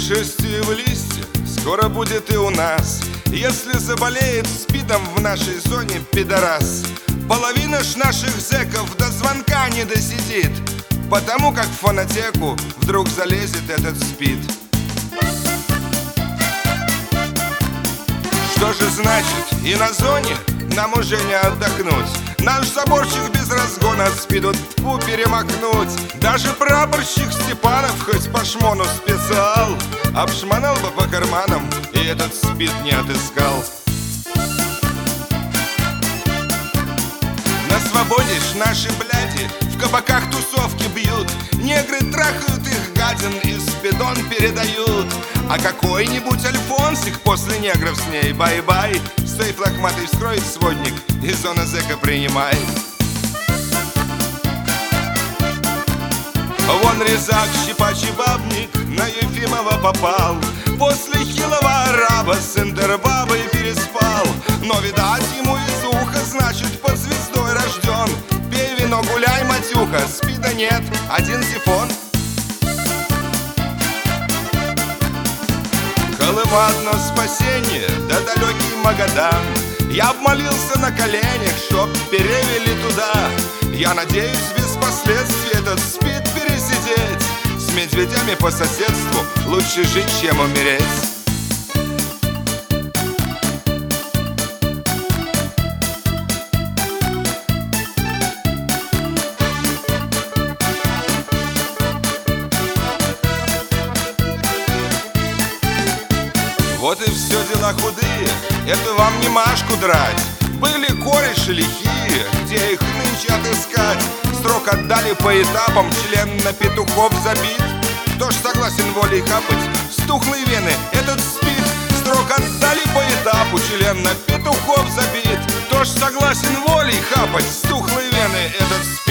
шерстью в листья скоро будет и у нас. Если заболеет СПИДом в нашей зоне пидорас, половина ж наших зэков до звонка не досидит, потому как в фонотеку вдруг залезет этот СПИД. Что же значит и на зоне нам уже не отдохнуть? Наш заборчик без разгона от СПИДу тьфу перемахнуть. Даже прапорщик Степанов хоть по шмону специал обшмонал бы по карманам и этот СПИД не отыскал. На свободе ж наши бляди в кабаках тусовки бьют, негры трахают их гадин и спидон передают. А какой-нибудь Альфонсик после негров с ней бай-бай, сейф лохматый вскроет сводник и зона зэка принимай. Вон резак, щипачий бабник на Ефимова попал, после хилого араба с интербабой переспал. Но, видать, ему из уха, значит, под звездой рожден. Пей вино, гуляй, матюха, СПИДа нет, один сифон. Колыма одно спасение, да далекий Магадан. Я обмолился на коленях, чтоб перевели туда. Я надеюсь без последствий этот СПИД пересидеть. С медведями по соседству лучше жить, чем умереть. Вот и все дела худые, это вам не Машку драть. Были кореши лихие, где их нынче отыскать? Срок отдали по этапам, член на петухов забит. Кто ж согласен волей хапать стухлые вены этот СПИД? Срок отдали по этапу, член на петухов забит. Кто ж согласен волей хапать стухлые вены этот СПИД?